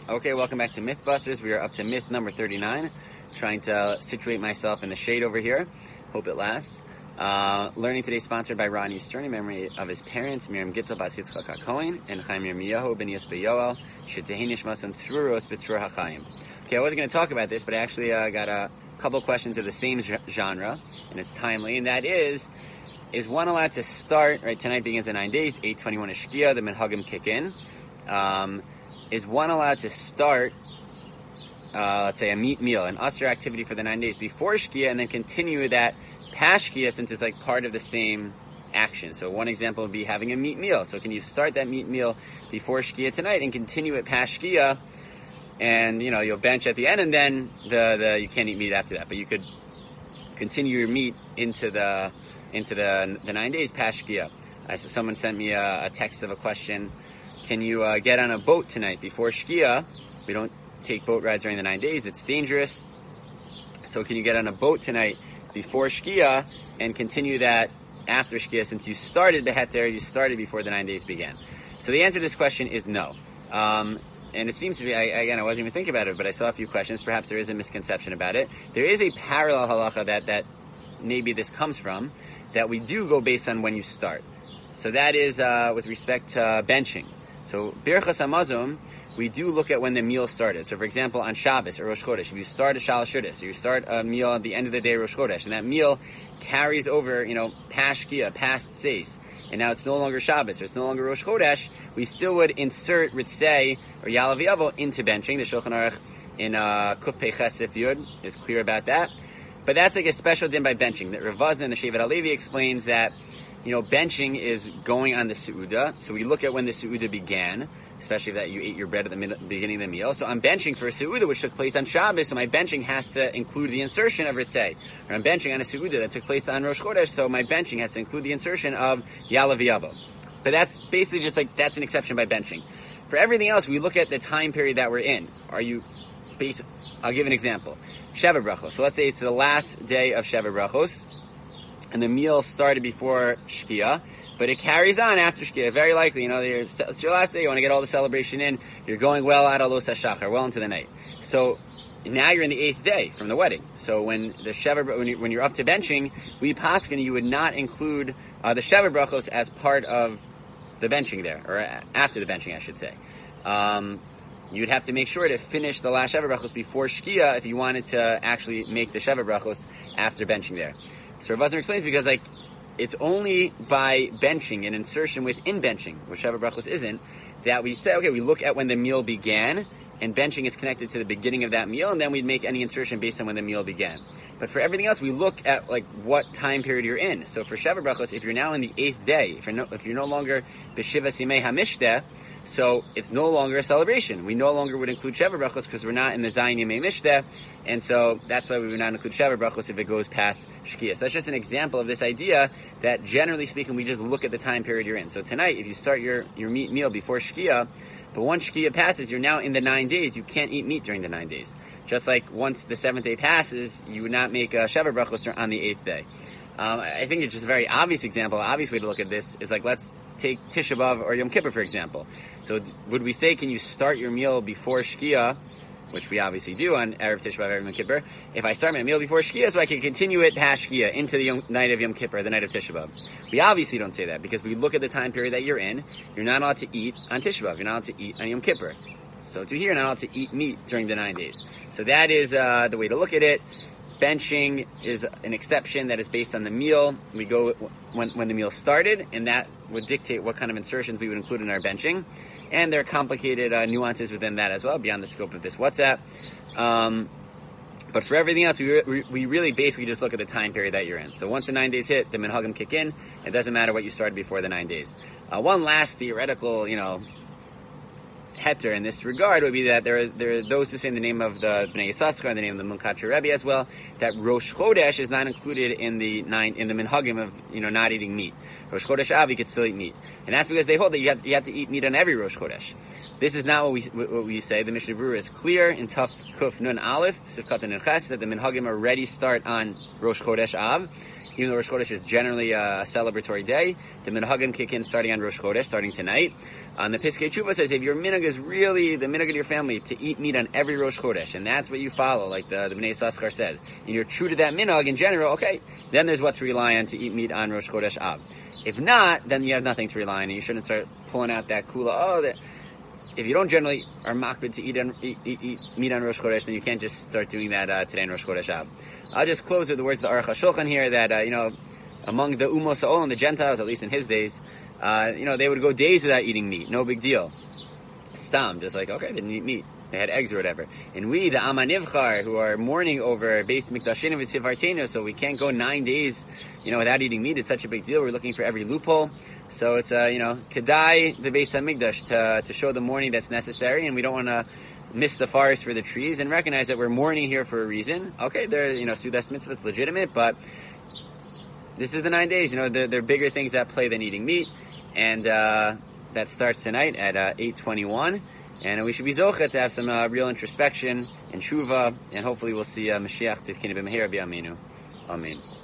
Okay, welcome back to Mythbusters. We are up to myth number 39. Trying to situate myself in the shade over here. Hope it lasts. Learning today sponsored by Ronnie Stern in memory of his parents, Miriam Gittel Bas Yitzchak HaKohen and Chaim Yirmiyahu Ben Yisbe Yoel, Shetehi Nishmasam Tzuros B'Tzur HaChaim. Okay, I wasn't going to talk about this, but I actually got a couple of questions of the same genre, and it's timely, and that is one allowed to start, right, tonight begins in 9 days, 8:21 is Shkia, the Minhagim kick in. Is one allowed to start, let's say, a meat meal, an usher activity for the 9 days before Shkia, and then continue that past Shkia since it's like part of the same action? So one example would be having a meat meal. So can you start that meat meal before Shkia tonight and continue it past Shkia, and you'll bench at the end, and then you can't eat meat after that, but you could continue your meat into the 9 days past Shkia. So someone sent me a text of a question. Can you get on a boat tonight before Shkia? We don't take boat rides during the 9 days. It's dangerous. So can you get on a boat tonight before Shkia and continue that after Shkia, since you started Beheter, you started before the 9 days began? So the answer to this question is no. And it seems to be, I wasn't even thinking about it, but I saw a few questions. Perhaps there is a misconception about it. There is a parallel halacha that maybe this comes from, that we do go based on when you start. So that is with respect to benching. So Birchas Hamazon, we do look at when the meal started. So for example, on Shabbos or Rosh Chodesh, if you start a Shalosh Shudas, or you start a meal at the end of the day, Rosh Chodesh, and that meal carries over, past Shkia, past Seis, and now it's no longer Shabbos, or it's no longer Rosh Chodesh, we still would insert Ritzei or Yalav Yavo into benching. The Shulchan Aruch in Kuf Pei Ches Sif Yud is clear about that. But that's like a special din by benching. That Rav Vazna and the Shevet HaLevi explains that benching is going on the Seudah. So we look at when the Seudah began, especially that you ate your bread at the beginning of the meal. So I'm benching for a Seudah which took place on Shabbos, so my benching has to include the insertion of Ritzei. Or I'm benching on a Seudah that took place on Rosh Chodesh, so my benching has to include the insertion of Yalav Yavo. But that's basically just that's an exception by benching. For everything else, we look at the time period that we're in. I'll give an example. Sheva Brachos. So let's say it's the last day of Sheva Brachos, and the meal started before Shkia, but it carries on after Shkia. Very likely, it's your last day, you want to get all the celebration in, you're going well out of Los HaShachar, well into the night. So now you're in the 8th day from the wedding. So when the Sheva, when you're up to benching, we paskin, you would not include the Sheva Brachos as part of the benching there, or after the benching, I should say. You'd have to make sure to finish the last Sheva Brachos before Shkia if you wanted to actually make the Sheva Brachos after benching there. So Rav Vazner explains because it's only by benching, an insertion within benching, which Sheva Brachos isn't, that we say, okay, we look at when the meal began, and benching is connected to the beginning of that meal, and then we'd make any insertion based on when the meal began. But for everything else, we look at what time period you're in. So for Sheva Brachos, if you're now in the 8th day, if you're no longer B'Shiva Simei HaMishteh, so it's no longer a celebration. We no longer would include Sheva Brachos because we're not in the Zayin Yemei Mishteh, and so that's why we would not include Sheva Brachos if it goes past Shkia. So that's just an example of this idea that, generally speaking, we just look at the time period you're in. So tonight, if you start your meat meal before Shkia, but once Shkia passes, you're now in the 9 days. You can't eat meat during the 9 days. Just like once the 7th day passes, you would not make a Sheva Brachos on the 8th day. I think it's just a very obvious example. An obvious way to look at this is let's take Tisha B'Av or Yom Kippur, for example. So would we say, can you start your meal before Shkia, which we obviously do on Erev Tisha B'Av, Erev Yom Kippur, if I start my meal before Shkia so I can continue it past Shkia into the night of Yom Kippur, the night of Tisha B'Av? We obviously don't say that because we look at the time period that you're in. You're not allowed to eat on Tisha B'Av. You're not allowed to eat on Yom Kippur. So to here, you're not allowed to eat meat during the 9 days. So that is the way to look at it. Benching is an exception that is based on the meal. We go when the meal started, and that would dictate what kind of insertions we would include in our benching. And there are complicated nuances within that as well, beyond the scope of this WhatsApp. But for everything else, we really basically just look at the time period that you're in. So once the 9 days hit, the minhagim kick in. It doesn't matter what you started before the 9 days. One last theoretical, heter in this regard would be that there are those who say in the name of the Bnei Yissaschar and the name of the Munkatcher Rebbe as well, that Rosh Chodesh is not included in the minhagim of not eating meat. Rosh Chodesh Av, you could still eat meat, and that's because they hold that you have to eat meat on every Rosh Chodesh. This is not what we say. The Mishnah Berurah is clear in Taf Kuf Nun Aleph Sivkatan and Ches that the minhagim already start on Rosh Chodesh Av. even though Rosh Chodesh is generally a celebratory day. The minhagim kick in starting on Rosh Chodesh, starting tonight. The Piskei Tshuva says if your minhag is really the minhag of your family to eat meat on every Rosh Chodesh, and that's what you follow, like the Bnei Yissaschar says, and you're true to that minhag in general, okay, then there's what to rely on to eat meat on Rosh Chodesh Av. If not, then you have nothing to rely on, and you shouldn't start pulling out that kula. If you don't generally are makbid to eat meat on Rosh Chodesh, then you can't just start doing that today in Rosh Chodesh Av. I'll just close with the words of the Aruch HaShulchan here that, among the Umos HaOlam, the Gentiles, at least in his days, they would go days without eating meat. No big deal. Stam, just like, okay, they didn't eat meat. They had eggs or whatever. And we, the Am HaNivchar, who are mourning over Beis Mikdashenu v'Tzivartenu, so we can't go 9 days, without eating meat. It's such a big deal. We're looking for every loophole. So it's, kedai the Beis HaMikdash to show the mourning that's necessary, and we don't want to miss the forest for the trees and recognize that we're mourning here for a reason. Okay, Sudas Mitzvah, it's legitimate, but this is the 9 days. There are bigger things at play than eating meat, and that starts tonight at 8:21. And we should be zocha to have some real introspection and tshuva, and hopefully we'll see Mashiach Tzidkenu b'mehera b'yameinu. Amen.